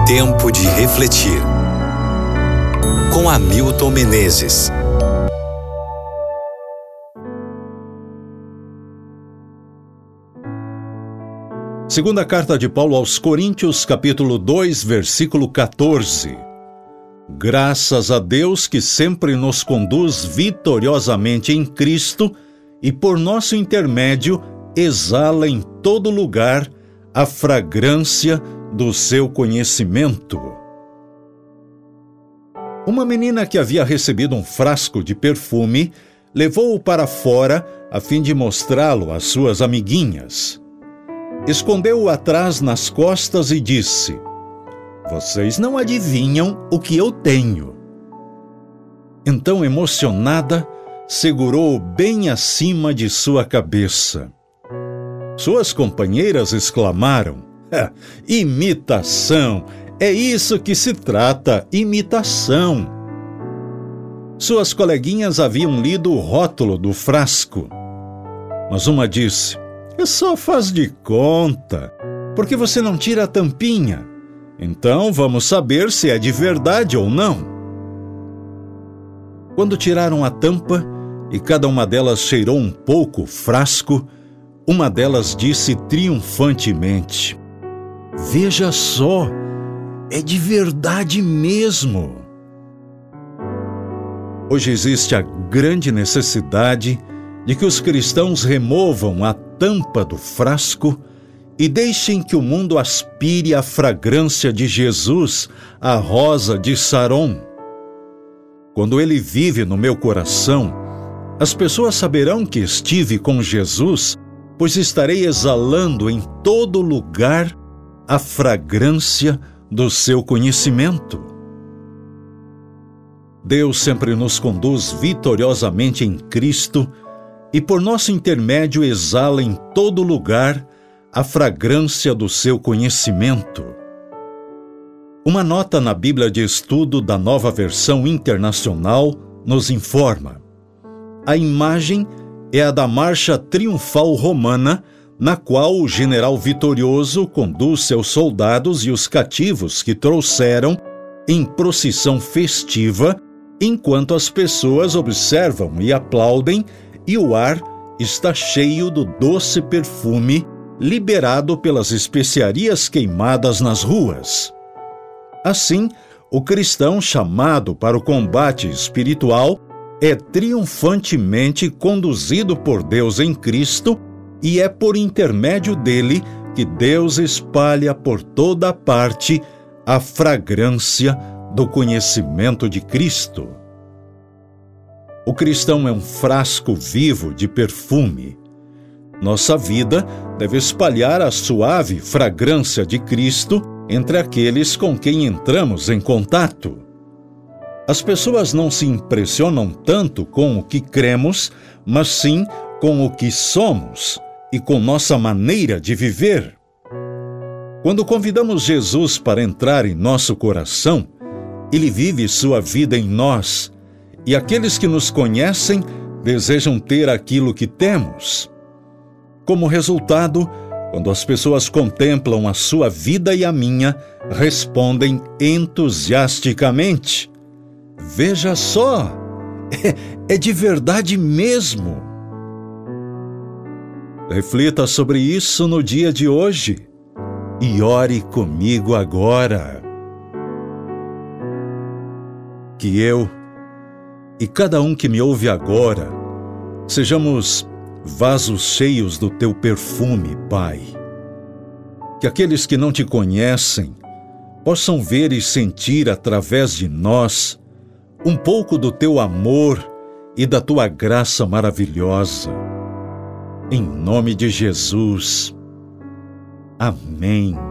Tempo de refletir. Com Hamilton Menezes. Segunda carta de Paulo aos Coríntios, capítulo 2, versículo 14. Graças a Deus que sempre nos conduz vitoriosamente em Cristo e por nosso intermédio exala em todo lugar a fragrância do seu conhecimento. Uma menina que havia recebido um frasco de perfume levou-o para fora a fim de mostrá-lo às suas amiguinhas. Escondeu-o atrás nas costas e disse: "Vocês não adivinham o que eu tenho." Então, emocionada, segurou-o bem acima de sua cabeça. Suas companheiras exclamaram: "Imitação! É isso que se trata, imitação!" Suas coleguinhas haviam lido o rótulo do frasco. Mas uma disse: "Só faz de conta. Por que você não tira a tampinha? Então vamos saber se é de verdade ou não." Quando tiraram a tampa e cada uma delas cheirou um pouco o frasco, uma delas disse triunfantemente: "Veja só, é de verdade mesmo." Hoje existe a grande necessidade de que os cristãos removam a tampa do frasco e deixem que o mundo aspire a fragrância de Jesus, a rosa de Saron. Quando ele vive no meu coração, as pessoas saberão que estive com Jesus, pois estarei exalando em todo lugar a fragrância do seu conhecimento. Deus sempre nos conduz vitoriosamente em Cristo e por nosso intermédio exala em todo lugar a fragrância do seu conhecimento. Uma nota na Bíblia de Estudo da Nova Versão Internacional nos informa: a imagem é a da marcha triunfal romana, na qual o general vitorioso conduz seus soldados e os cativos que trouxeram em procissão festiva, enquanto as pessoas observam e aplaudem, e o ar está cheio do doce perfume liberado pelas especiarias queimadas nas ruas. Assim, o cristão chamado para o combate espiritual é triunfantemente conduzido por Deus em Cristo, e é por intermédio dele que Deus espalha por toda parte a fragrância do conhecimento de Cristo. O cristão é um frasco vivo de perfume. Nossa vida deve espalhar a suave fragrância de Cristo entre aqueles com quem entramos em contato. As pessoas não se impressionam tanto com o que cremos, mas sim com o que somos e com nossa maneira de viver. Quando convidamos Jesus para entrar em nosso coração, ele vive sua vida em nós, e aqueles que nos conhecem desejam ter aquilo que temos. Como resultado, quando as pessoas contemplam a sua vida e a minha, respondem entusiasticamente: "Veja só, é de verdade mesmo." Reflita sobre isso no dia de hoje e ore comigo agora. Que eu e cada um que me ouve agora sejamos vasos cheios do teu perfume, Pai. Que aqueles que não te conhecem possam ver e sentir através de nós um pouco do teu amor e da tua graça maravilhosa. Em nome de Jesus. Amém.